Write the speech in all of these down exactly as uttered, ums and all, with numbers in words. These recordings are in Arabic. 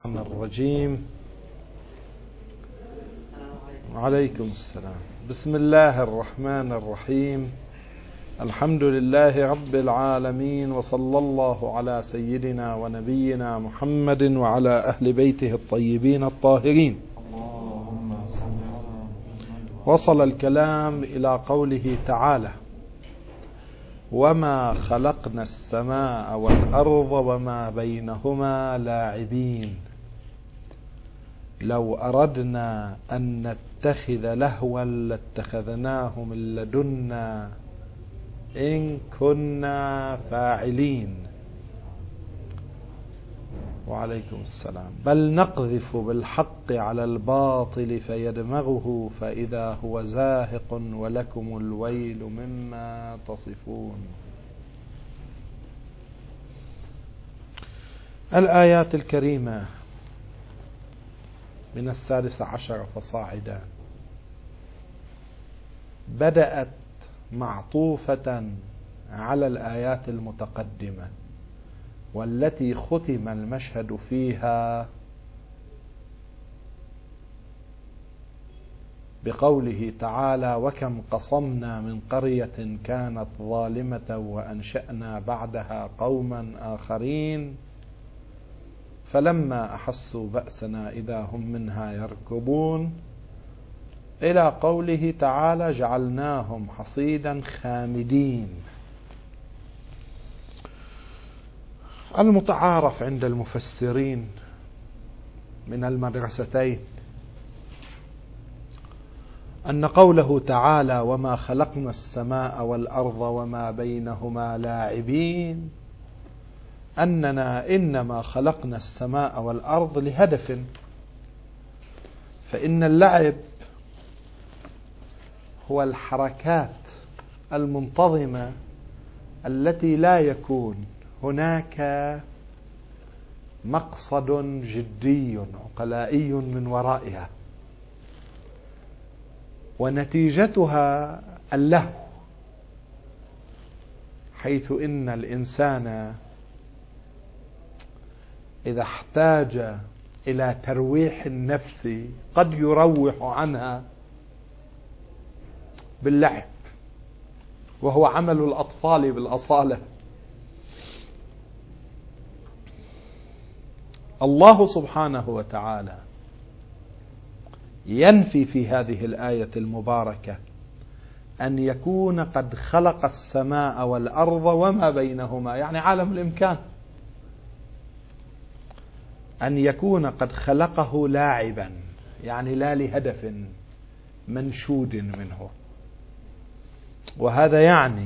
الرجيم. وعليكم السلام. بسم الله الرحمن الرحيم. الحمد لله رب العالمين، وصلى الله على سيدنا ونبينا محمد وعلى أهل بيته الطيبين الطاهرين. وصل الكلام إلى قوله تعالى: وما خلقنا السماء والأرض وما بينهما لاعبين لو أردنا أن نتخذ لهوا لاتخذناه من لدنا إن كنا فاعلين. وعليكم السلام. بل نقذف بالحق على الباطل فيدمغه فإذا هو زاهق ولكم الويل مما تصفون. الآيات الكريمة من السادس عشر فصاعدا بدأت معطوفة على الآيات المتقدمة، والتي ختم المشهد فيها بقوله تعالى: وكم قصمنا من قرية كانت ظالمة وأنشأنا بعدها قوما آخرين فلما أحسوا بأسنا إذا هم منها يركضون، إلى قوله تعالى: جعلناهم حصيدا خامدين. المتعارف عند المفسرين من المدرستين أن قوله تعالى: وما خلقنا السماء والأرض وما بينهما لاعبين، أننا إنما خلقنا السماء والأرض لهدف، فإن اللعب هو الحركات المنتظمة التي لا يكون هناك مقصد جدي عقلائي من ورائها، ونتيجتها اللهو، حيث إن الإنسان إذا احتاج إلى ترويح النفس قد يروح عنها باللعب، وهو عمل الأطفال بالأصالة. الله سبحانه وتعالى ينفي في هذه الآية المباركة أن يكون قد خلق السماء والأرض وما بينهما، يعني عالم الإمكان، أن يكون قد خلقه لاعبا، يعني لا لهدف منشود منه. وهذا يعني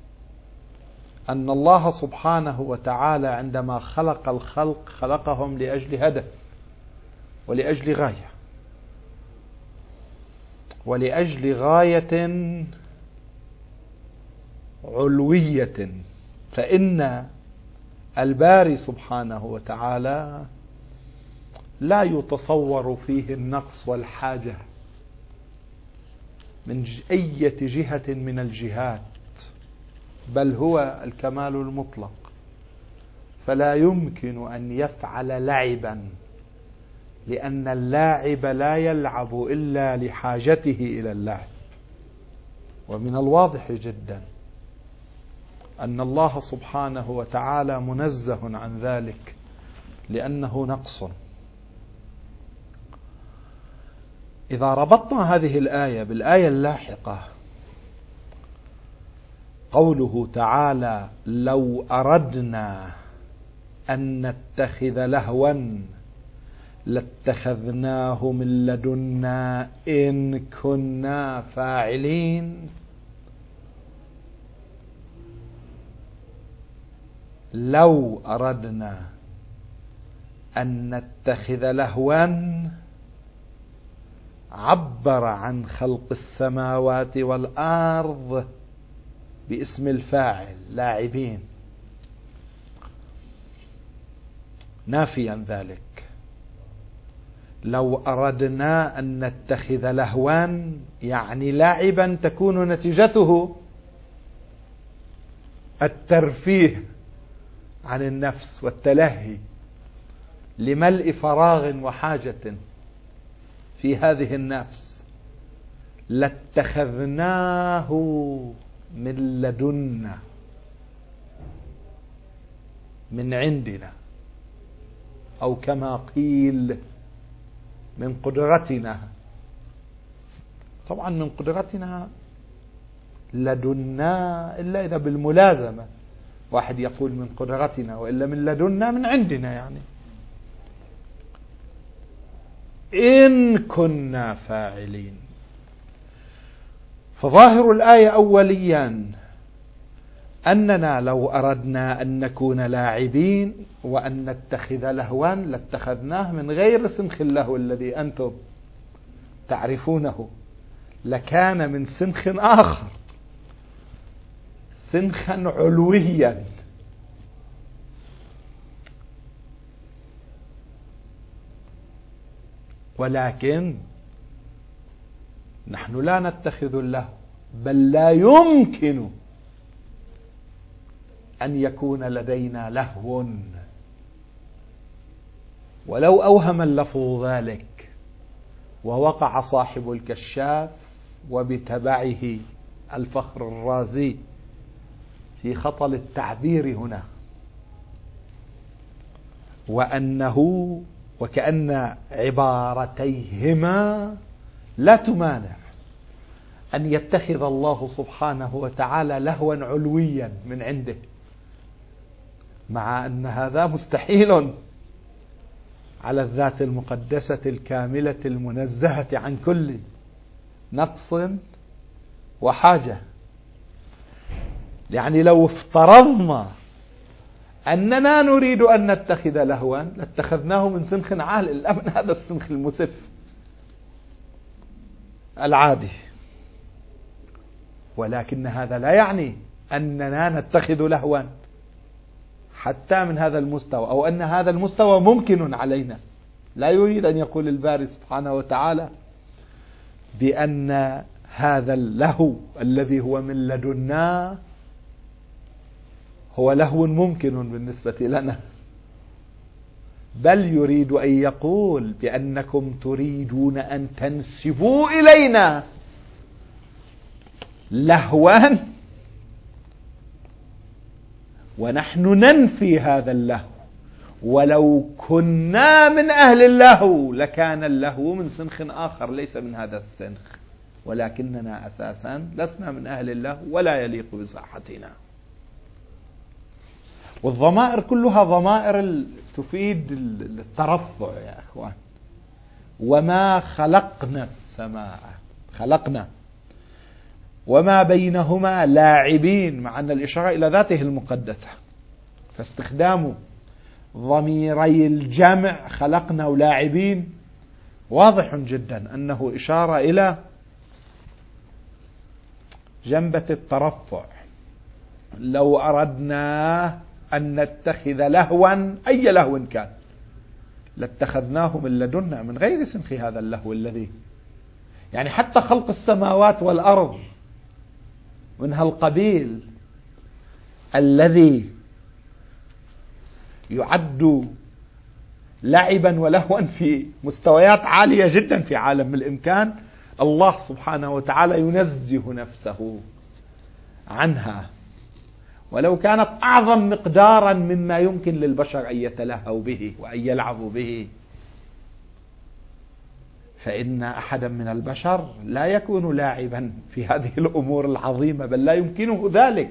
أن الله سبحانه وتعالى عندما خلق الخلق خلقهم لأجل هدف ولأجل غاية، ولأجل غاية علوية. فإن الباري سبحانه وتعالى لا يتصور فيه النقص والحاجة من أي جهة من الجهات، بل هو الكمال المطلق، فلا يمكن أن يفعل لعبا، لأن اللاعب لا يلعب إلا لحاجته إلى اللعب. ومن الواضح جدا أن الله سبحانه وتعالى منزه عن ذلك، لأنه نقص. إذا ربطنا هذه الآية بالآية اللاحقة، قوله تعالى: لو أردنا أن نتخذ لهوا لاتخذناه من لدنا إن كنا فاعلين. لو أردنا أن نتخذ لهوا عبر عن خلق السماوات والأرض باسم الفاعل لاعبين، نافيا ذلك. لو أردنا أن نتخذ لهوا يعني لاعبا تكون نتيجته الترفيه عن النفس والتلهي، لملء فراغ وحاجة في هذه النفس لاتخذناه من لدنا، من عندنا، أو كما قيل من قدرتنا. طبعا من قدرتنا لدنا إلا إذا بالملازمة، واحد يقول من قدرتنا، وإلا من لدنا من عندنا، يعني إن كنا فاعلين. فظاهر الآية أوليا أننا لو أردنا أن نكون لاعبين وأن نتخذ لهوا لاتخذناه من غير سنخ اللهو الذي أنتم تعرفونه، لكان من سنخ آخر، سنخا علويا. ولكن نحن لا نتخذ اللهو، بل لا يمكن أن يكون لدينا لهو، ولو أوهم اللفظ ذلك ووقع صاحب الكشاف وبتبعه الفخر الرازي في خطل التعبير هنا، وأنه وكأن عبارتيهما لا تمانع أن يتخذ الله سبحانه وتعالى لهوا علويا من عنده، مع أن هذا مستحيل على الذات المقدسة الكاملة المنزهة عن كل نقص وحاجة. يعني لو افترضنا أننا نريد أن نتخذ لهوا لاتخذناه من سنخ عال، لا من هذا السنخ المسف العادي. ولكن هذا لا يعني أننا نتخذ لهوا حتى من هذا المستوى، أو أن هذا المستوى ممكن علينا. لا يريد أن يقول الباري سبحانه وتعالى بأن هذا اللهو الذي هو من لدنا هو لهو ممكن بالنسبة لنا، بل يريد أن يقول بأنكم تريدون أن تنسبوا إلينا لهوا ونحن ننفي هذا اللهو، ولو كنا من أهل اللهو لكان اللهو من سنخ آخر ليس من هذا السنخ، ولكننا أساسا لسنا من أهل اللهو ولا يليق بصحتنا. والضمائر كلها ضمائر تفيد الترفع يا أخوان. وما خلقنا السماء، خلقنا وما بينهما لاعبين، مع أن الإشارة إلى ذاته المقدسة، فاستخدام ضميري الجمع خلقنا ولاعبين واضح جدا أنه إشارة إلى جنبة الترفع. لو أردنا أن نتخذ لهوا أي لهو كان لاتخذناه من لدنا من غير سنخ هذا اللهو الذي، يعني حتى خلق السماوات والأرض من هالقبيل الذي يعد لعبا ولهوا في مستويات عالية جدا في عالم الإمكان، الله سبحانه وتعالى ينزه نفسه عنها، ولو كانت أعظم مقدارا مما يمكن للبشر أن يتلهوا به وأن يلعبوا به، فإن أحدا من البشر لا يكون لاعبا في هذه الأمور العظيمة، بل لا يمكنه ذلك.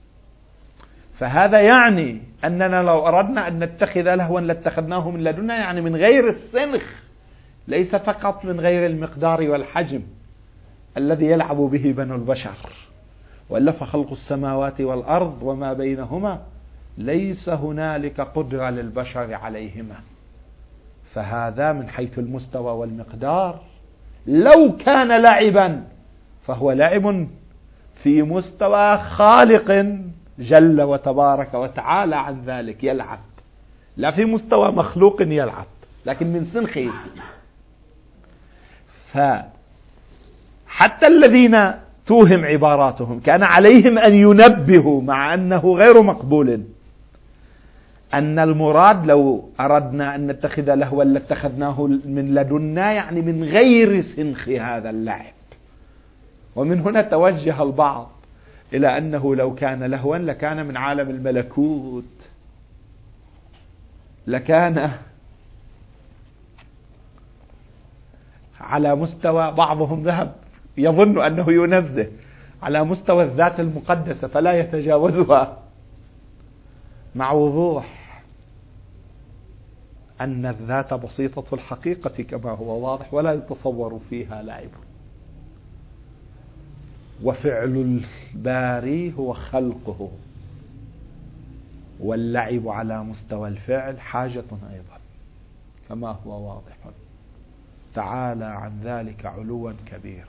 فهذا يعني أننا لو أردنا أن نتخذ لهوا لاتخذناه من لدنا، يعني من غير السنخ، ليس فقط من غير المقدار والحجم الذي يلعب به بنو البشر، وإلا فخلق السماوات والأرض وما بينهما ليس هنالك قدرة للبشر عليهما. فهذا من حيث المستوى والمقدار لو كان لعبا فهو لعب في مستوى خالق جل وتبارك وتعالى عن ذلك يلعب، لا في مستوى مخلوق يلعب، لكن من سنخه. فحتى الذين توهم عباراتهم كان عليهم أن ينبهوا، مع أنه غير مقبول، أن المراد لو أردنا أن نتخذ لهوا لاتخذناه من لدنا، يعني من غير سنخ هذا اللعب. ومن هنا توجه البعض إلى أنه لو كان لهوا لكان من عالم الملكوت، لكان على مستوى، بعضهم ذهب يظن أنه ينزه على مستوى الذات المقدسة فلا يتجاوزها، مع وضوح أن الذات بسيطة الحقيقة كما هو واضح ولا يتصور فيها لعب. وفعل الباري هو خلقه، واللعب على مستوى الفعل حاجة أيضا كما هو واضح، تعالى عن ذلك علوا كبيرا.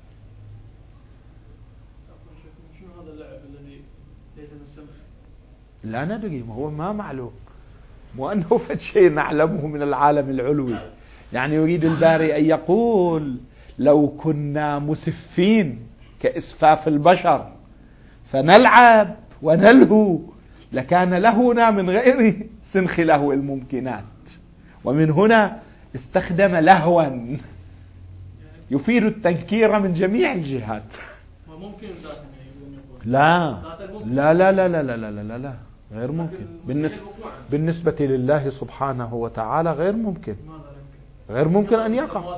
شنو هذا اللعب الذي ليس من سمخ؟ لا ندري، ما هو ما معلوم، مو أنه فد شيء نعلمه من العالم العلوي. يعني يريد الباري أن يقول لو كنا مسفين كإسفاف البشر فنلعب ونلهو لكان لهونا من غير سنخ لهو الممكنات. ومن هنا استخدم لهوا يفيد التنكير من جميع الجهات. ممكن لا لا لا لا لا لا لا لا, لا. غير ممكن بالنسبة, بالنسبة لله سبحانه وتعالى، غير ممكن، غير ممكن أن يقع،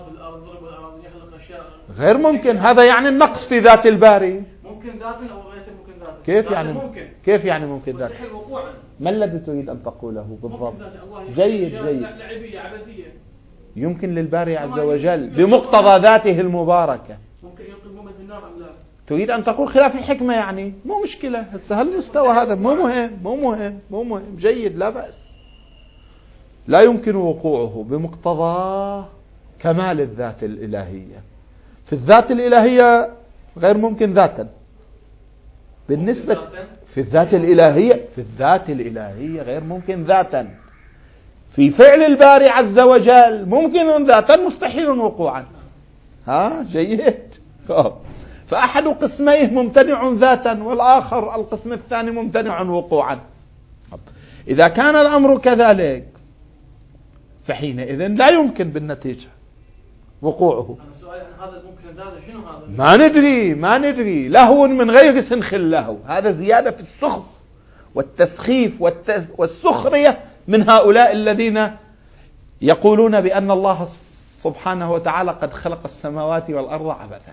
غير ممكن. هذا يعني النقص في ذات الباري. ممكن ذاتا أو ليس ممكن ذاتا. كيف يعني ممكن؟ كيف يعني ممكن ذاتا؟ ما الذي تريد أن تقوله بالضبط؟ جيد جيد. يمكن للباري عز وجل بمقتضى ذاته المباركة. ممكن يلقي المؤمن في النار أم لا؟ تريد أن تقول خلاف الحكمة، يعني مو مشكلة. هسه هالمستوى هذا مو مهم مو مهم مو مهم جيد، لا بأس. لا يمكن وقوعه بمقتضى كمال الذات الإلهية. في الذات الإلهية غير ممكن ذاتا. بالنسبة في الذات الإلهية في الذات الإلهية غير ممكن ذاتا. في فعل الباري عز وجل ممكن ذاتا مستحيل وقوعا. ها جيد. فأحد قسميه ممتنع ذاتا والآخر القسم الثاني ممتنع وقوعا. إذا كان الأمر كذلك فحينئذ لا يمكن بالنتيجة وقوعه. هذا ممكن ذاته شنو هذا؟ ما ندري ما ندري لهو من غير سنخ اللهو. هذا زيادة في السخف والتسخيف والسخرية من هؤلاء الذين يقولون بأن الله سبحانه وتعالى قد خلق السماوات والأرض عبثا.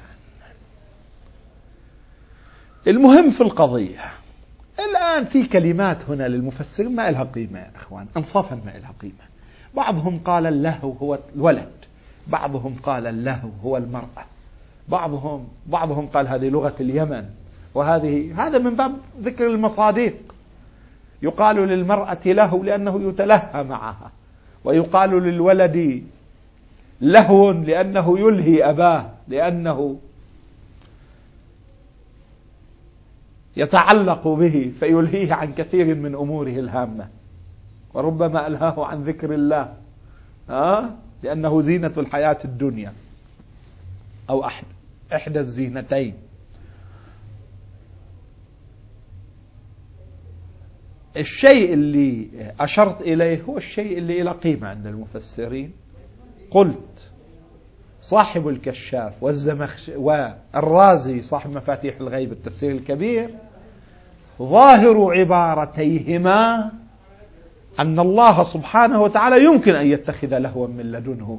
المهم في القضية الآن في كلمات هنا للمفسر ما لها قيمة يا أخوان، أنصافا ما لها قيمة. بعضهم قال اللهو هو الولد، بعضهم قال اللهو هو المرأة، بعضهم بعضهم قال هذه لغة اليمن، وهذه هذا من باب ذكر المصادق. يقال للمرأة لهو لأنه يتلهى معها، ويقال للولد لهو لأنه يلهي أباه، لأنه يتعلق به فيلهيه عن كثير من أموره الهامة، وربما ألهاه عن ذكر الله أه؟ لأنه زينة الحياة الدنيا أو أحد إحدى الزينتين. الشيء اللي أشرت إليه هو الشيء اللي له قيمة عند المفسرين. قلت صاحب الكشاف والزمخش والرازي صاحب مفاتيح الغيب التفسير الكبير ظاهر عبارتيهما أن الله سبحانه وتعالى يمكن أن يتخذ لهوا من لدنه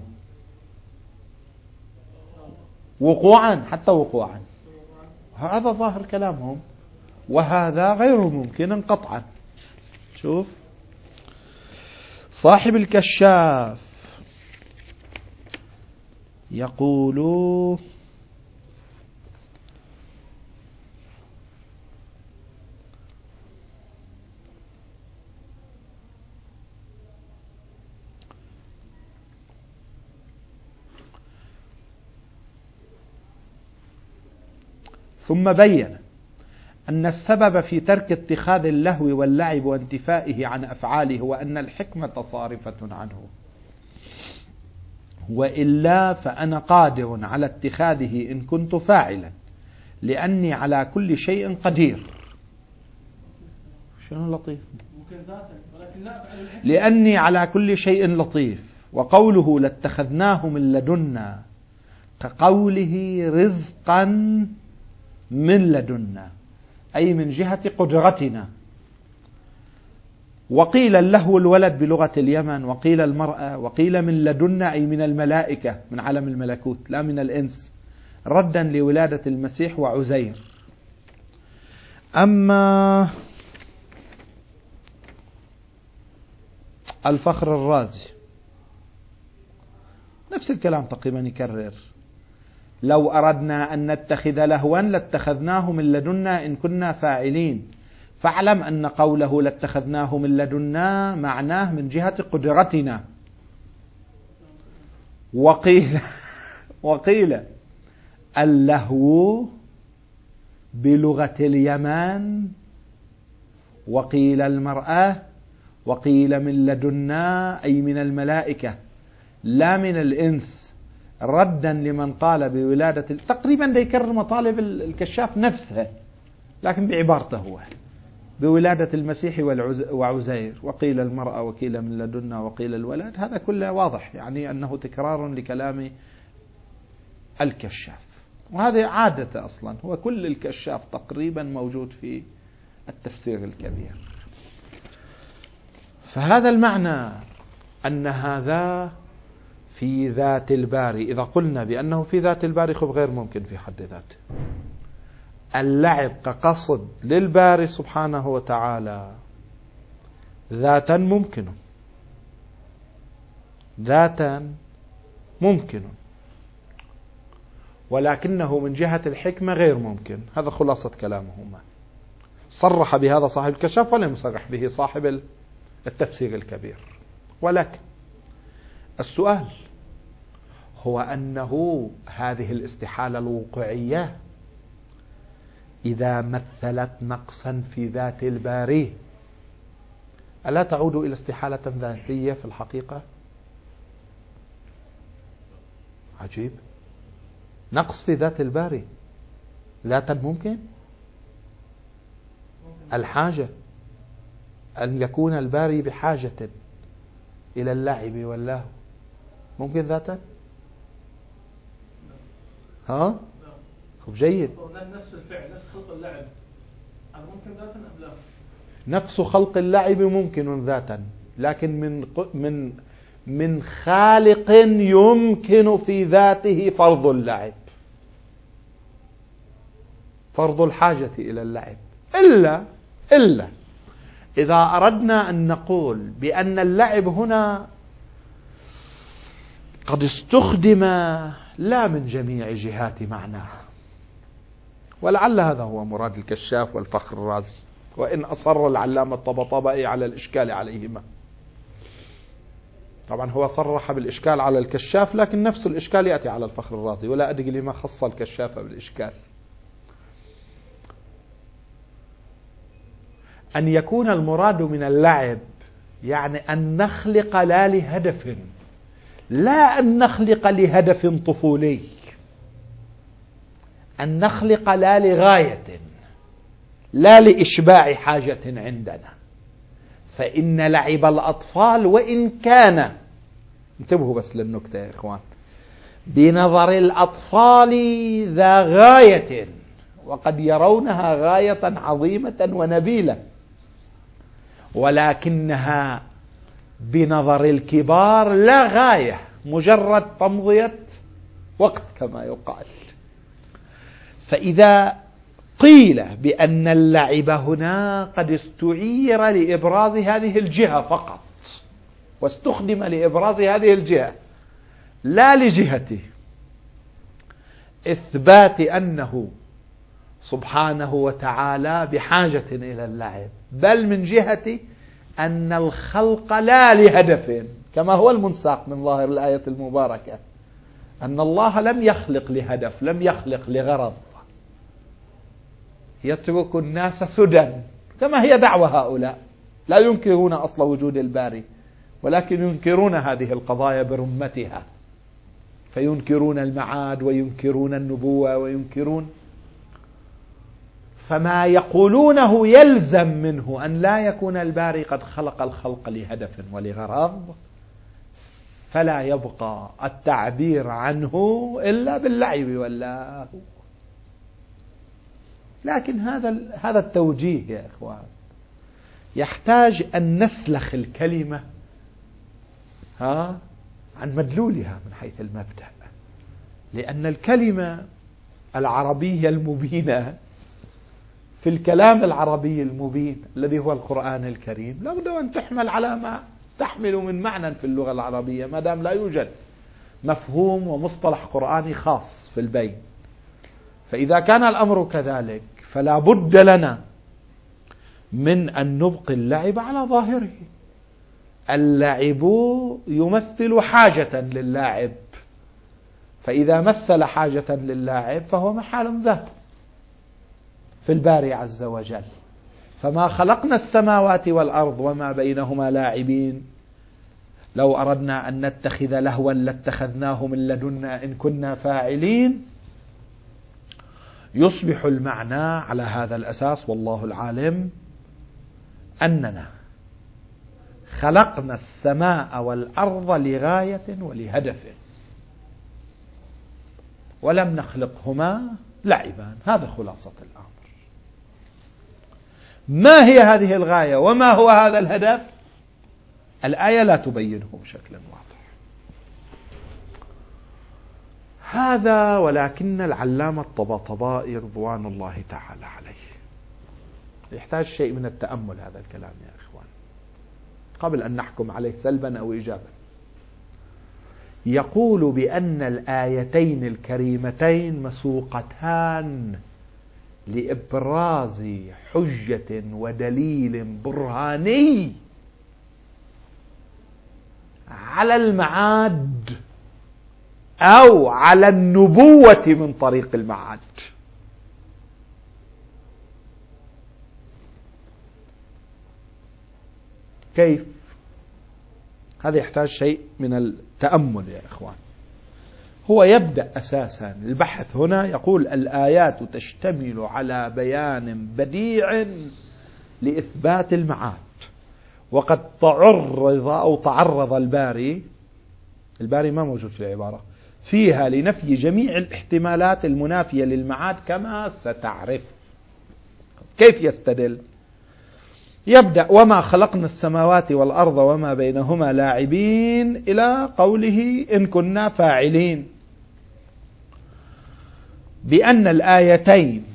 وقوعا، حتى وقوعا. هذا ظاهر كلامهم، وهذا غير ممكن قطعا. شوف صاحب الكشاف يقول ثم بين أن السبب في ترك اتخاذ اللهو واللعب وانتفائه عن أفعاله هو أن الحكمة صارفة عنه، وإلا فأنا قادر على اتخاذه إن كنت فاعلا، لأني على كل شيء قدير. شنو لطيف ممكن ذاتا ولكن لا فعل الحكمة. لأني على كل شيء لطيف. وقوله لاتخذناه من لدنا كقوله رزقا من لدنا أي من جهة قدرتنا. وقيل اللهو الولد بلغة اليمن، وقيل المرأة، وقيل من لدنا أي من الملائكة من عالم الملكوت لا من الإنس، ردا لولادة المسيح وعزير. أما الفخر الرازي نفس الكلام تقريبا يكرر: لو أردنا أن نتخذ لهوا لاتخذناه من لدنا إن كنا فاعلين، فاعلم أن قوله لاتخذناه من لدنا معناه من جهة قدرتنا. وقيل وقيل اللهو بلغة اليمن، وقيل المرأة، وقيل من لدنا أي من الملائكة لا من الإنس، ردا لمن قال بولادة. تقريبا ده يكرر مطالب الكشاف نفسها لكن بعبارته هو: بولادة المسيح وعزير، وقيل المرأة، وقيل من لدنا، وقيل الولد. هذا كله واضح يعني أنه تكرار لكلام الكشاف، وهذه عادة أصلا. هو كل الكشاف تقريبا موجود في التفسير الكبير. فهذا المعنى أن هذا في ذات الباري. إذا قلنا بأنه في ذات الباري خب غير ممكن في حد ذاته. اللعب كقصد للباري سبحانه وتعالى ذاتا ممكن، ذاتا ممكن، ولكنه من جهة الحكمة غير ممكن. هذا خلاصة كلامهما. صرح بهذا صاحب الكشاف ولم يصرح به صاحب التفسير الكبير. ولكن السؤال هو أنه هذه الاستحالة الوقوعية إذا مثلت نقصا في ذات الباري ألا تعود إلى استحالة ذاتية في الحقيقة؟ عجيب. نقص في ذات الباري ذاتا ممكن؟ الحاجة أن يكون الباري بحاجة إلى اللعب واللهو ممكن ذاتا؟ ها؟ خب جيد. نفس الفعل نفس خلق اللعب ممكن ذاتا أم لا؟ نفس خلق اللعب ممكن ذاتا، لكن من من من خالق يمكن في ذاته فرض اللعب، فرض الحاجة إلى اللعب. إلا إلا إذا أردنا أن نقول بأن اللعب هنا قد استخدم لا من جميع جهات معناه، ولعل هذا هو مراد الكشاف والفخر الرازي، وإن أصر العلامة الطبطبائي على الإشكال عليهما. طبعا هو صرح بالإشكال على الكشاف، لكن نفس الإشكال يأتي على الفخر الرازي، ولا أدري لما خص الكشاف بالإشكال. أن يكون المراد من اللعب يعني أن نخلق لا لهدف، لا أن نخلق لهدف طفولي، أن نخلق لا لغاية، لا لإشباع حاجة عندنا. فإن لعب الأطفال وإن كان، انتبهوا بس للنكتة يا إخوان، بنظر الأطفال ذا غاية، وقد يرونها غاية عظيمة ونبيلة، ولكنها بنظر الكبار لا غاية، مجرد تمضية وقت كما يقال. فإذا قيل بأن اللعب هنا قد استعير لإبراز هذه الجهة فقط، واستخدم لإبراز هذه الجهة لا لجهة إثبات أنه سبحانه وتعالى بحاجة إلى اللعب، بل من جهة أن الخلق لا لهدف، كما هو المنساق من ظاهر الآية المباركة، أن الله لم يخلق لهدف، لم يخلق لغرض، يترك الناس سدى، كما هي دعوة هؤلاء. لا ينكرون أصل وجود الباري، ولكن ينكرون هذه القضايا برمتها، فينكرون المعاد وينكرون النبوة وينكرون. فما يقولونه يلزم منه أن لا يكون الباري قد خلق الخلق لهدف ولغرض، فلا يبقى التعبير عنه إلا باللعب واللهو. لكن هذا هذا التوجيه يا إخوان يحتاج أن نسلخ الكلمة ها عن مدلولها من حيث المبدأ، لأن الكلمة العربية المبينة في الكلام العربي المبين الذي هو القرآن الكريم لابد أن تحمل على ما تحمل من معنى في اللغة العربية، ما دام لا يوجد مفهوم ومصطلح قرآني خاص في البين. فإذا كان الأمر كذلك فلا بد لنا من أن نبقي اللعب على ظاهره. اللعب يمثل حاجة للاعب، فإذا مثل حاجة للاعب فهو محال ذاته في الباري عز وجل. فما خلقنا السماوات والأرض وما بينهما لاعبين، لو أردنا أن نتخذ لهوا لاتخذناه من لدنا إن كنا فاعلين. يصبح المعنى على هذا الأساس والله العالم أننا خلقنا السماء والأرض لغاية ولهدف، ولم نخلقهما لعبا. هذا خلاصة الأمر. ما هي هذه الغاية وما هو هذا الهدف؟ الآية لا تبينه بشكل واضح. هذا ولكن العلامة الطباطبائي رضوان الله تعالى عليه يحتاج شيء من التأمل هذا الكلام يا إخوان قبل أن نحكم عليه سلبا أو إيجابا. يقول بأن الآيتين الكريمتين مسوقتان لإبراز حجة ودليل برهاني على المعاد أو على النبوة من طريق المعاد. كيف؟ هذا يحتاج شيء من التأمل يا إخوان. هو يبدأ أساسا البحث هنا يقول الآيات تشتمل على بيان بديع لإثبات المعاد، وقد تعرض أو تعرض الباري الباري ما موجود في العبارة فيها لنفي جميع الاحتمالات المنافية للمعاد كما ستعرف. كيف يستدل؟ يبدأ وما خلقنا السماوات والأرض وما بينهما لاعبين إلى قوله إن كنا فاعلين، بأن الآيتين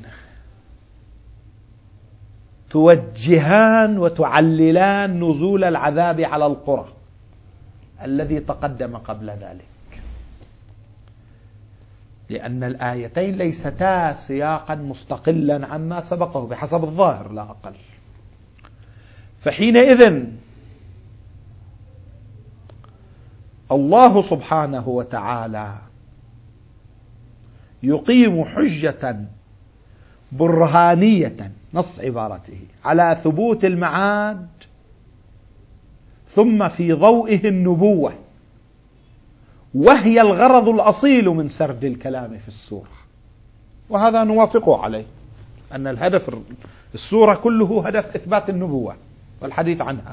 توجهان وتعللان نزول العذاب على القرى الذي تقدم قبل ذلك، لأن الآيتين ليستا سياقا مستقلا عما سبقه بحسب الظاهر لا أقل. فحينئذ الله سبحانه وتعالى يقيم حجة برهانية نص عبارته على ثبوت المعاد، ثم في ضوئه النبوة، وهي الغرض الأصيل من سرد الكلام في السورة. وهذا نوافقه عليه أن الهدف السورة كله هدف إثبات النبوة والحديث عنها.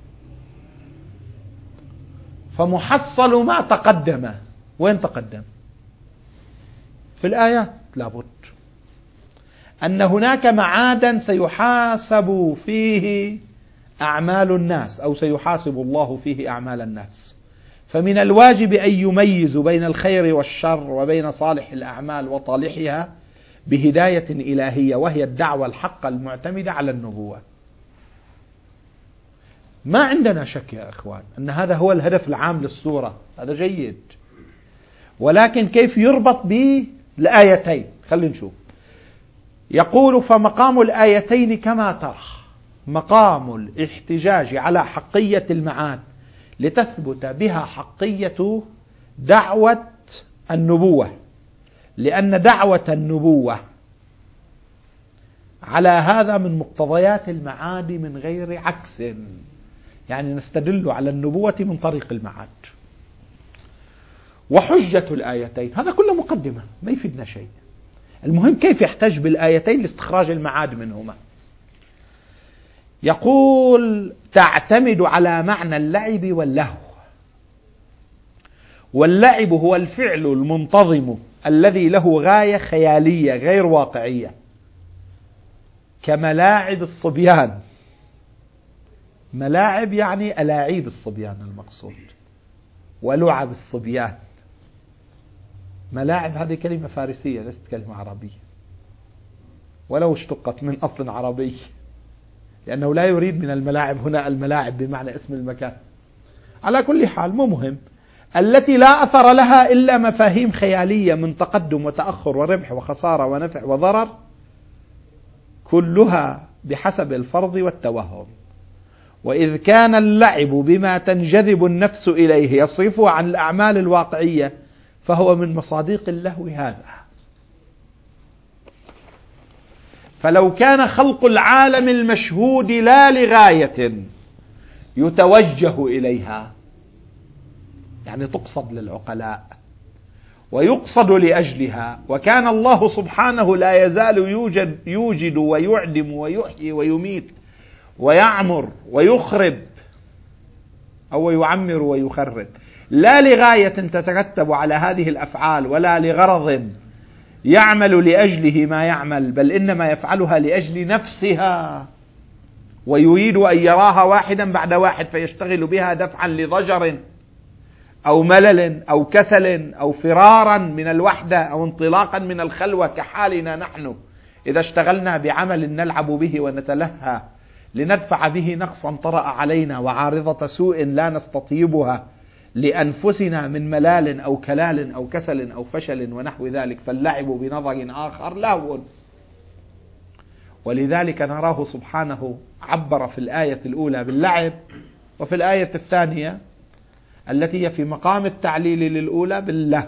فمحصل ما تقدم وين تقدم؟ في الآيات لابد أن هناك معادا سيحاسب فيه أعمال الناس أو سيحاسب الله فيه أعمال الناس، فمن الواجب أن يميز بين الخير والشر وبين صالح الأعمال وطالحها بهداية إلهية، وهي الدعوة الحقة المعتمدة على النبوة. ما عندنا شك يا أخوان أن هذا هو الهدف العام للسورة، هذا جيد، ولكن كيف يربط بالآيتين؟ خلينا نشوف. يقول فمقام الآيتين كما ترى مقام الاحتجاج على حقية المعاد لتثبت بها حقية دعوة النبوة، لأن دعوة النبوة على هذا من مقتضيات المعاد من غير عكس، يعني نستدل على النبوة من طريق المعاد. وحجة الآيتين هذا كله مقدمة ما يفيدنا شيء. المهم كيف يحتج بالآيتين لاستخراج المعاد منهما. يقول تعتمد على معنى اللعب واللهو، واللعب هو الفعل المنتظم الذي له غاية خيالية غير واقعية، كملاعب الصبيان. ملاعب يعني ألاعيب الصبيان المقصود، ولعب الصبيان. ملاعب هذه كلمة فارسية ليست كلمة عربية، ولو اشتقت من أصل عربي، لأنه لا يريد من الملاعب هنا الملاعب بمعنى اسم المكان. على كل حال مو مهم، التي لا أثر لها إلا مفاهيم خيالية من تقدم وتأخر وربح وخسارة ونفع وضرر، كلها بحسب الفرض والتوهم. وإذ كان اللعب بما تنجذب النفس إليه يصرفها عن الأعمال الواقعية، فهو من مصادق اللهو هذا. فلو كان خلق العالم المشهود لا لغاية يتوجه إليها، يعني تقصد للعقلاء ويقصد لأجلها، وكان الله سبحانه لا يزال يوجد, يوجد ويعدم ويحيي ويميت ويعمر ويخرب أو يعمر ويخرب، لا لغاية تترتب على هذه الأفعال ولا لغرض يعمل لأجله ما يعمل، بل إنما يفعلها لأجل نفسها، ويريد أن يراها واحدا بعد واحد فيشتغل بها دفعا لضجر أو ملل أو كسل أو فرارا من الوحدة أو انطلاقا من الخلوة، كحالنا نحن إذا اشتغلنا بعمل نلعب به ونتلهى لندفع به نقصا طرأ علينا وعارضة سوء لا نستطيبها لأنفسنا من ملال أو كلال أو كسل أو فشل ونحو ذلك، فاللعب بنظر آخر لهو. ولذلك نراه سبحانه عبر في الآية الأولى باللعب، وفي الآية الثانية التي هي في مقام التعليل للأولى باللهو.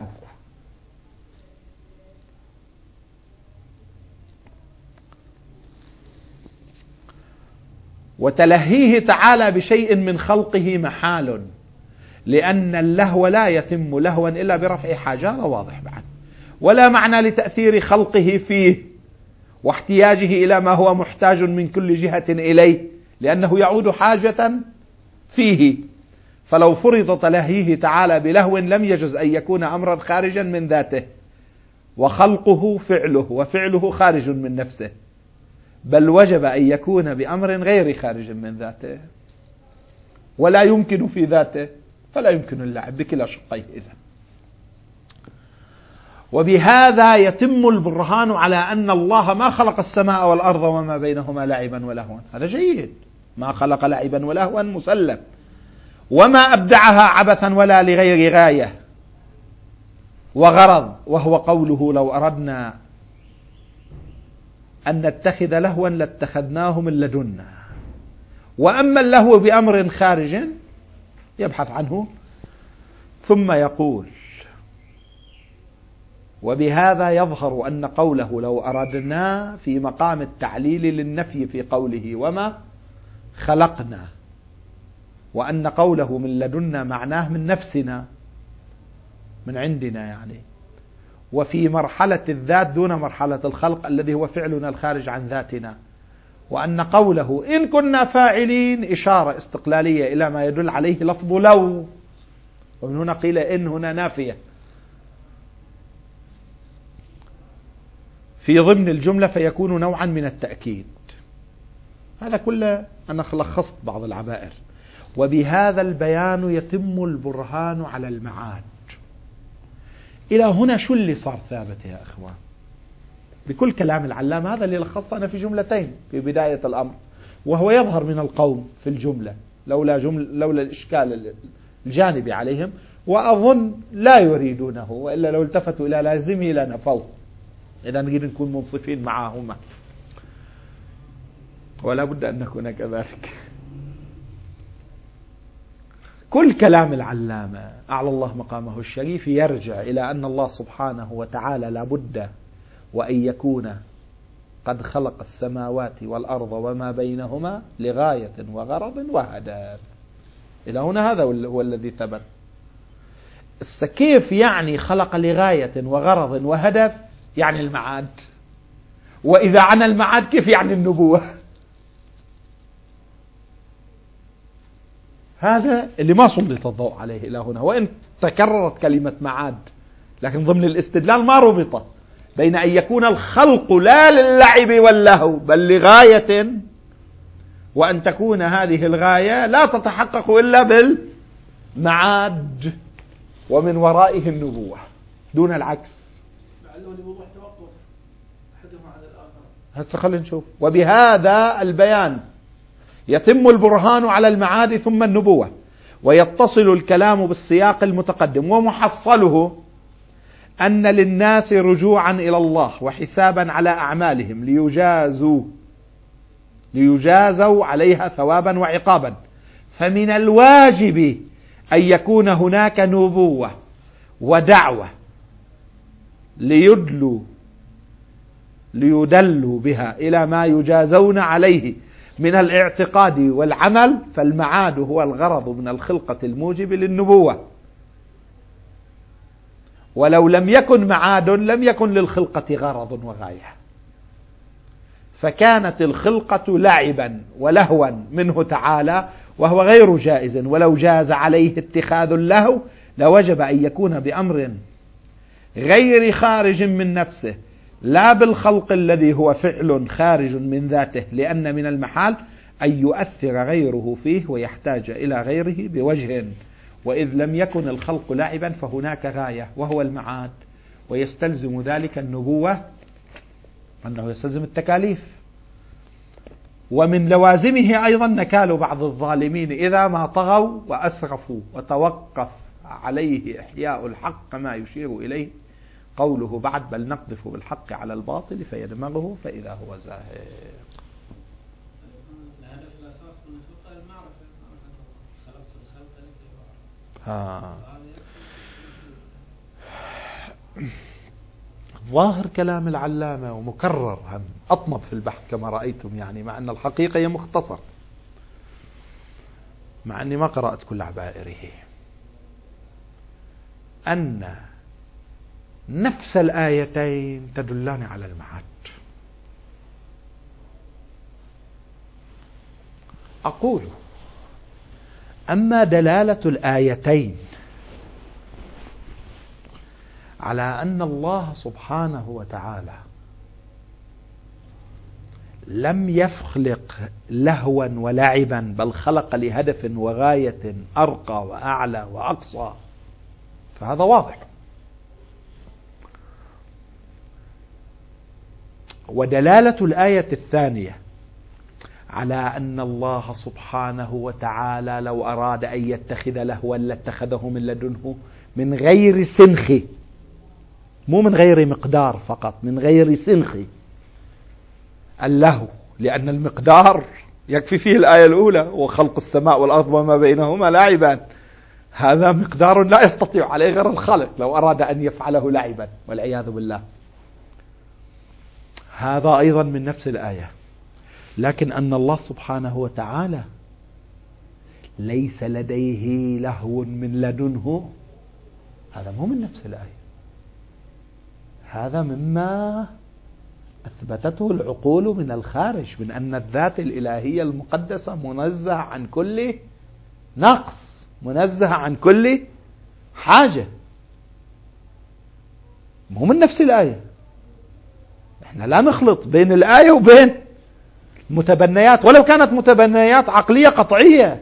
وتلهيه تعالى بشيء من خلقه محال، لأن اللهو لا يتم لهوا إلا برفع حاجة، واضح بعد، ولا معنى لتأثير خلقه فيه واحتياجه إلى ما هو محتاج من كل جهة إليه، لأنه يعود حاجة فيه. فلو فرض تلهيه تعالى بلهو لم يجز أن يكون أمرا خارجا من ذاته، وخلقه فعله وفعله خارج من نفسه، بل وجب أن يكون بأمر غير خارج من ذاته، ولا يمكن في ذاته، فلا يمكن اللعب بكلا شقيه إذن. وبهذا يتم البرهان على أن الله ما خلق السماء والأرض وما بينهما لعبا ولهوا، هذا جيد، ما خلق لعبا ولهوا مسلم، وما أبدعها عبثا ولا لغير غاية وغرض، وهو قوله لو أردنا أن نتخذ لهوا لاتخذناه من لدنا. وأما اللهو بأمر خارج يبحث عنه، ثم يقول وبهذا يظهر أن قوله لو أردنا في مقام التعليل للنفي في قوله وما خلقنا، وأن قوله من لدنا معناه من نفسنا من عندنا يعني، وفي مرحلة الذات دون مرحلة الخلق الذي هو فعلنا الخارج عن ذاتنا. وأن قوله إن كنا فاعلين إشارة استقلالية إلى ما يدل عليه لفظ لو، ومن هنا قيل إن هنا نافية في ضمن الجملة فيكون نوعا من التأكيد. هذا كله أنا لخصت بعض العبائر. وبهذا البيان يتم البرهان على المعاد. إلى هنا شو اللي صار ثابت يا أخوان بكل كلام العلامة؟ هذا اللي لخصته أنا في جملتين في بداية الأمر، وهو يظهر من القوم في الجملة لولا, جمل لولا الإشكال الجانبي عليهم، وأظن لا يريدونه، وإلا لو التفتوا إلى لازمه لنفوه، إذا نريد نكون منصفين معهما، ولا بد أن نكون كذلك. كل كلام العلامة أعلى الله مقامه الشريف يرجع إلى أن الله سبحانه وتعالى لابد وأن يكون قد خلق السماوات والأرض وما بينهما لغاية وغرض وهدف. إلى هنا هذا هو الذي ثبت. كيف يعني خلق لغاية وغرض وهدف؟ يعني المعاد. وإذا عن المعاد كيف يعني النبوة؟ هذا اللي ما سلط الضوء عليه إلى هنا، وإن تكررت كلمة معاد لكن ضمن الاستدلال ما ربط بين أن يكون الخلق لا للعب واللهو بل لغاية، وأن تكون هذه الغاية لا تتحقق إلا بالمعاد ومن ورائه النبوة دون العكس. لعله لوضوح توقف أحدهما على الآخر. هسه خلينا نشوف. وبهذا البيان يتم البرهان على المعاد ثم النبوة، ويتصل الكلام بالسياق المتقدم، ومحصله أن للناس رجوعا إلى الله وحسابا على أعمالهم ليجازوا ليجازوا عليها ثوابا وعقابا، فمن الواجب أن يكون هناك نبوة ودعوة ليدلوا ليدلوا بها إلى ما يجازون عليه من الاعتقاد والعمل، فالمعاد هو الغرض من الخلقة الموجب للنبوة. ولو لم يكن معاد لم يكن للخلقة غرض وغاية، فكانت الخلقة لعبا ولهوا منه تعالى وهو غير جائز، ولو جاز عليه اتخاذ اللهو لوجب أن يكون بأمر غير خارج من نفسه لا بالخلق الذي هو فعل خارج من ذاته، لأن من المحال أن يؤثر غيره فيه ويحتاج إلى غيره بوجه، وإذ لم يكن الخلق لعبا فهناك غاية وهو المعاد، ويستلزم ذلك النبوة أنه يستلزم التكاليف. ومن لوازمه أيضا نكال بعض الظالمين إذا ما طغوا وأسرفوا وتوقف عليه إحياء الحق ما يشير إليه قوله بعد بل نقذف بالحق على الباطل فيدمغه فإذا هو زاهق. الهدف الأساس من الخلق المعرفة، خلقت الخلق لكي ها. ظاهر كلام العلامة ومكرر هم أطنب في البحث كما رأيتم، يعني مع أن الحقيقة هي مختصر، مع أني ما قرأت كل عبائره، أن نفس الآيتين تدلان على المعاد. أقول أما دلالة الآيتين على أن الله سبحانه وتعالى لم يخلق لهوا ولعبا بل خلق لهدف وغاية أرقى وأعلى وأقصى، فهذا واضح. ودلالة الآية الثانية على أن الله سبحانه وتعالى لو أراد أن يتخذ لهوا لاتخذه من لدنه من غير سنخ، مو من غير مقدار فقط، من غير سنخ اللهو، لأن المقدار يكفي فيه الآية الأولى وخلق السماء والأرض وما بينهما لاعبا، هذا مقدار لا يستطيع عليه غير الخالق لو أراد أن يفعله لعبا والعياذ بالله. هذا أيضا من نفس الآية، لكن أن الله سبحانه وتعالى ليس لديه لهو من لدنه هذا مو من نفس الآية، هذا مما أثبتته العقول من الخارج، من أن الذات الإلهية المقدسة منزه عن كل نقص، منزه عن كل حاجة، مو من نفس الآية. احنا لا نخلط بين الآية وبين متبنيات، ولو كانت متبنيات عقلية قطعية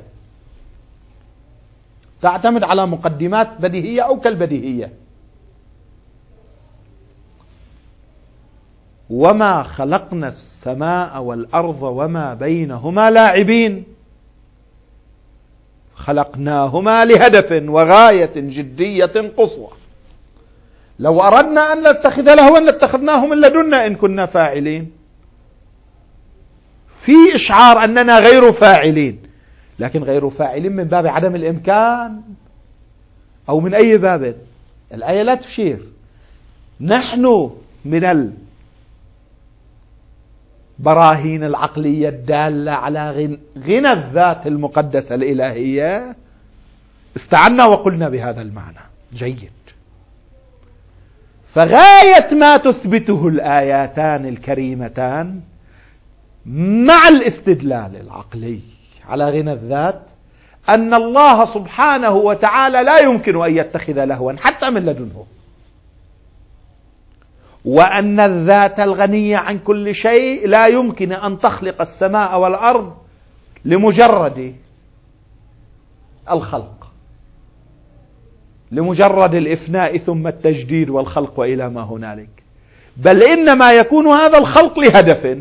تعتمد على مقدمات بديهية أو كالبديهية. وما خلقنا السماء والأرض وما بينهما لاعبين، خلقناهما لهدف وغاية جدية قصوى، لو أردنا أن نتخذ لهوا لاتخذناه من لدنا إن كنا فاعلين، في إشعار أننا غير فاعلين، لكن غير فاعلين من باب عدم الإمكان أو من أي باب؟ الآية لا تشير. نحن من البراهين العقلية الدالة على غنى الذات المقدسة الإلهية استعنا وقلنا بهذا المعنى. جيد. فغاية ما تثبته الآياتان الكريمتان مع الاستدلال العقلي على غنى الذات أن الله سبحانه وتعالى لا يمكن أن يتخذ لهوا حتى من لدنه، وأن الذات الغنية عن كل شيء لا يمكن أن تخلق السماء والأرض لمجرد الخلق، لمجرد الإفناء ثم التجديد والخلق وإلى ما هنالك، بل إنما يكون هذا الخلق لهدف.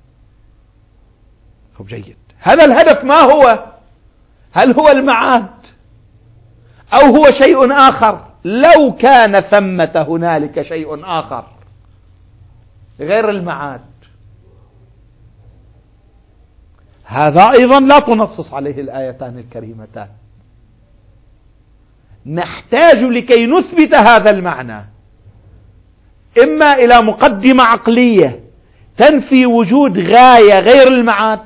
جيد، هذا الهدف ما هو؟ هل هو المعاد أو هو شيء آخر؟ لو كان ثمة هنالك شيء آخر غير المعاد، هذا أيضا لا تنصص عليه الآيتان الكريمتان. نحتاج لكي نثبت هذا المعنى إما إلى مقدمة عقلية تنفي وجود غاية غير المعاد،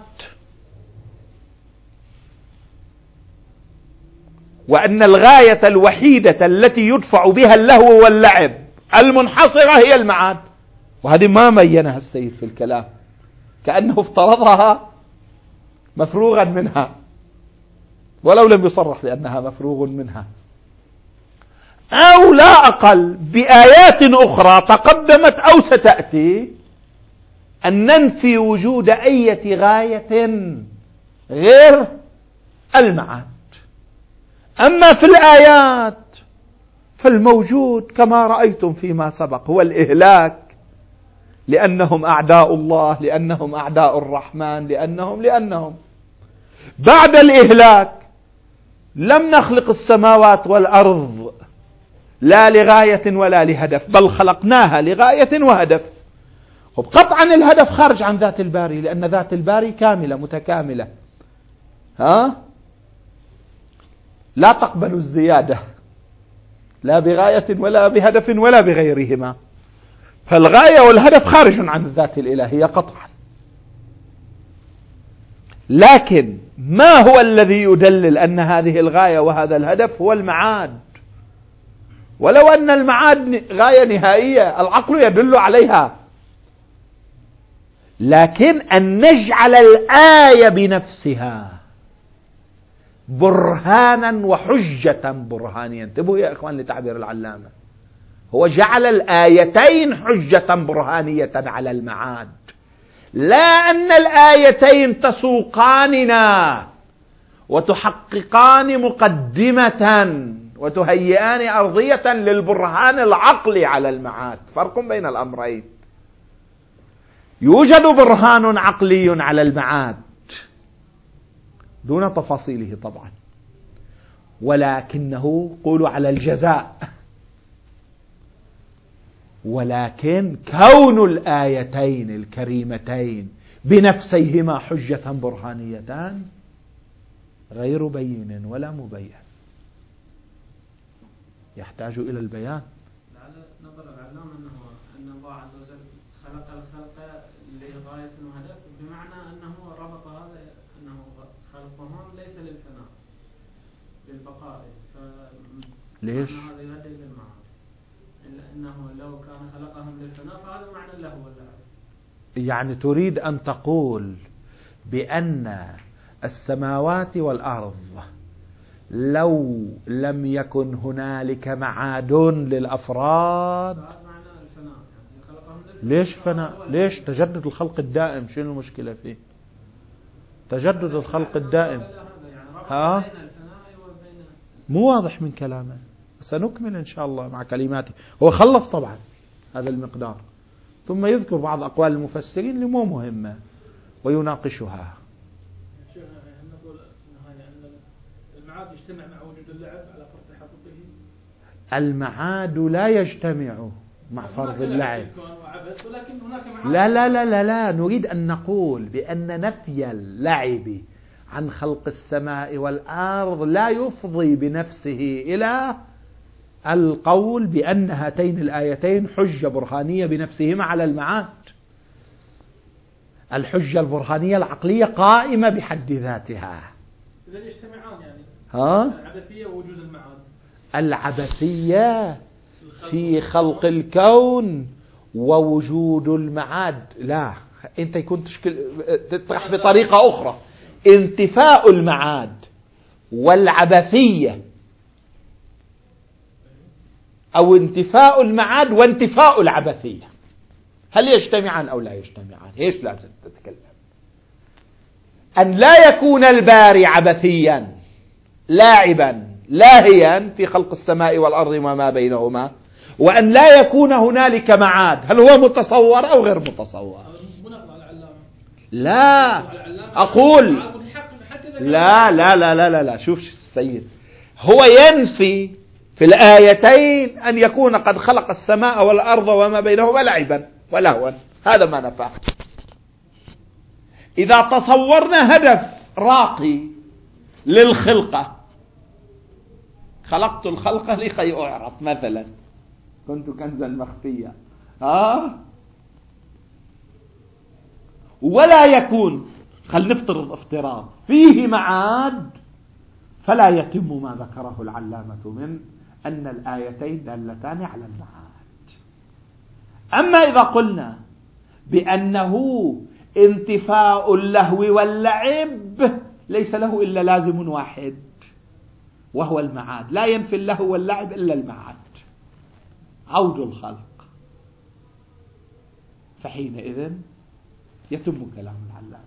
وأن الغاية الوحيدة التي يدفع بها اللهو واللعب المنحصرة هي المعاد، وهذه ما بينها السيد في الكلام، كأنه افترضها مفروغا منها ولو لم يصرح بأنها مفروغ منها، أو لا أقل بآيات أخرى تقدمت أو ستأتي أن ننفي وجود أي غاية غير المعاد. أما في الآيات فالموجود كما رأيتم فيما سبق هو الإهلاك، لأنهم أعداء الله، لأنهم أعداء الرحمن، لأنهم لأنهم بعد الإهلاك لم نخلق السماوات والأرض لا لغاية ولا لهدف، بل خلقناها لغاية وهدف. قطعا الهدف خارج عن ذات الباري، لأن ذات الباري كاملة متكاملة، ها؟ لا تقبل الزيادة لا بغاية ولا بهدف ولا بغيرهما، فالغاية والهدف خارج عن الذات الإلهية قطعا. لكن ما هو الذي يدلل أن هذه الغاية وهذا الهدف؟ هو المعاد، ولو أن المعاد غاية نهائية العقل يدل عليها، لكن أن نجعل الآية بنفسها برهانا وحجة برهانية. انتبهوا يا إخوان لتعبير العلامة، هو جعل الآيتين حجة برهانية على المعاد، لا أن الآيتين تسوقاننا وتحققان مقدمة وتهيئان أرضية للبرهان العقلي على المعاد. فرق بين الأمرين، يوجد برهان عقلي على المعاد دون تفاصيله طبعا، ولكنه قولوا على الجزاء، ولكن كون الآيتين الكريمتين بنفسيهما حجة برهانيتان غير بين ولا مبين، يحتاج إلى البيان. لعل نظر العلام أنه أن الله عز وجل خلق الخلق لغاية وهدف، بمعنى أنه ربط هذا أنه خلقهم ليس للفناء للبقاء، ليش؟ هذا يؤدي إلى المعاد، إلا أنه لو كان خلقهم للفناء فهذا معنى له واللعب. يعني تريد أن تقول بأن السماوات والأرض لو لم يكن هنالك معاد للأفراد، ليش فناء؟ ليش تجدد الخلق الدائم؟ شنو المشكلة فيه تجدد الخلق الدائم؟ ها؟ مو واضح من كلامه، سنكمل إن شاء الله مع كلماته. هو خلص طبعا هذا المقدار، ثم يذكر بعض أقوال المفسرين اللي مو مهمة ويناقشها. المعاد يجتمع مع وجود اللعب على فرض تحققه؟ المعاد لا يجتمع مع فرض اللعب، ولكن هناك لا لا لا لا لا نريد أن نقول بأن نفي اللعب عن خلق السماء والأرض لا يفضي بنفسه إلى القول بأن هاتين الآيتين حجة برهانية بنفسهما على المعاد. الحجة البرهانية العقلية قائمة بحد ذاتها. إذا يجتمعان يعني ها؟ العبثية ووجود المعاد. العبثية في خلق الكون ووجود المعاد. لا، أنت يكون تشكل تطرح بطريقة أخرى. انتفاء المعاد والعبثية، أو انتفاء المعاد وانتفاء العبثية، هل يجتمعان أو لا يجتمعان؟ إيش لازم تتكلم؟ أن لا يكون الباري عبثيا لاعبا لاهيا في خلق السماء والأرض وما بينهما، وأن لا يكون هنالك معاد. هل هو متصور أو غير متصور؟ لا أقول لا لا لا لا لا, لا. شوف السيد، هو ينفي في الآيتين أن يكون قد خلق السماء والأرض وما بينهما لعبا ولهوا، هذا ما نفاه. إذا تصورنا هدف راقي للخلقة، خلقت الخلق لكي أعرف مثلا، كنت كنزا مخفيا، آه ولا يكون، خل نفترض افتراض فيه معاد، فلا يتم ما ذكره العلامة من أن الآيتين دالتان على المعاد. أما إذا قلنا بأنه انتفاء اللهو واللعب ليس له إلا لازم واحد وهو المعاد، لا ينفي اللهو واللعب إلا المعاد، عود الخلق، فحينئذ يتم كلام العلامة.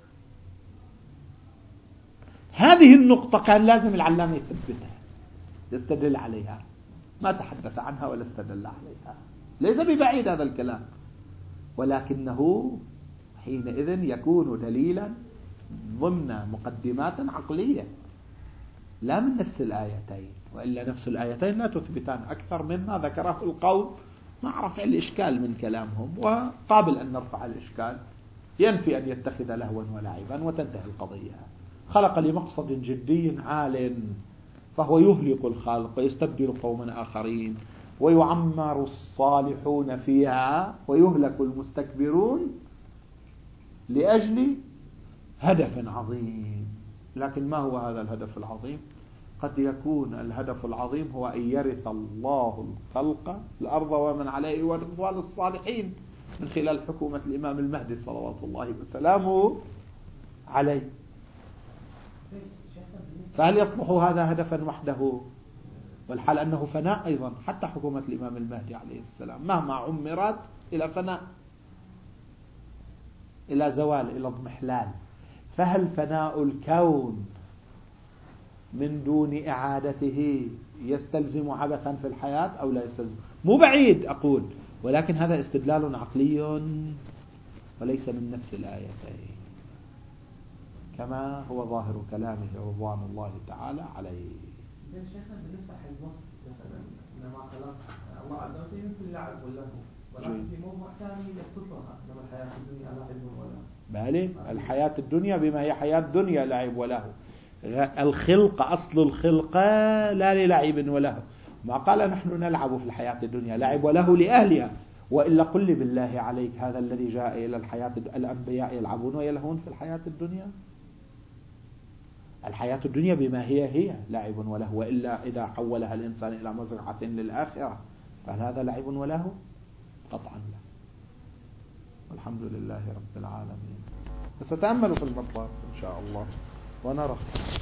هذه النقطة كان لازم العلامة يثبتها، يستدل عليها، ما تحدث عنها ولا استدل عليها، ليس ببعيد هذا الكلام، ولكنه حينئذ يكون دليلا ضمن مقدمات عقلية لا من نفس الآيتين، وإلا نفس الآيتين لا تثبتان أكثر مما ذكره القوم مع رفع الإشكال من كلامهم، وقابل أن نرفع الإشكال، ينفي أن يتخذ لهوا ولعبا وتنتهي القضية. خلق لمقصد جدي عال، فهو يهلك الخلق ويستبدل قوما آخرين ويعمر الصالحون فيها ويهلك المستكبرون لأجل هدف عظيم. لكن ما هو هذا الهدف العظيم؟ قد يكون الهدف العظيم هو أن يرث الله الخلق الأرض ومن عليه ورضوان الصالحين من خلال حكومة الإمام المهدي صلوات الله وسلامه عليه. فهل يصبح هذا هدفا وحده؟ والحال أنه فناء أيضا، حتى حكومة الإمام المهدي عليه السلام مهما عمرت إلى فناء، إلى زوال، إلى اضمحلال. فهل فناء الكون من دون إعادته يستلزم عبثا في الحياة أو لا يستلزم؟ مو بعيد أقول، ولكن هذا استدلال عقلي وليس من نفس الآيتين كما هو ظاهر كلامه رضوان الله تعالى عليه. زين شيخنا، بالنسبة حق النص مثلا إنما خلق الله عز وجل يمكن اللعب واللهو، ولكن في موضوع ثاني يصفها إنما الحياة الدنيا لعب ولهو. بالي الحياة الدنيا بما هي حياة دنيا لعب ولهو. الخلق أصل الخلقة لا للعب ولهو، ما قال نحن نلعب في الحياة الدنيا، لعب ولهو لأهلها. وإلا قل لي بالله عليك، هذا الذي جاء إلى الحياة الأنبياء يلعبون ويلهون في الحياة الدنيا؟ الحياة الدنيا بما هي هي لعب ولهو، وإلا إذا حولها الإنسان إلى مزرعة للآخرة فهل هذا لعب ولهو؟ قطعا لا. والحمد لله رب العالمين. سنتأمل في المطلب إن شاء الله ونرى.